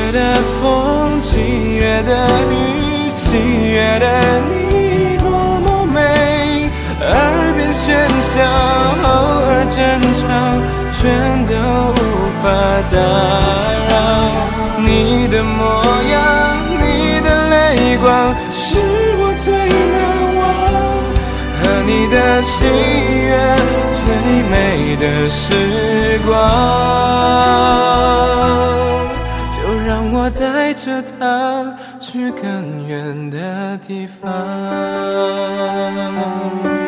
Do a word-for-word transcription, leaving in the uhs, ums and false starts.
的风，七月的雨，七月的你多么美。耳边喧嚣，偶尔争吵，全都无法打扰。你的模样，你的泪光，是我最难忘。和你的七月，最美的时光，就让我带着它去更远的地方。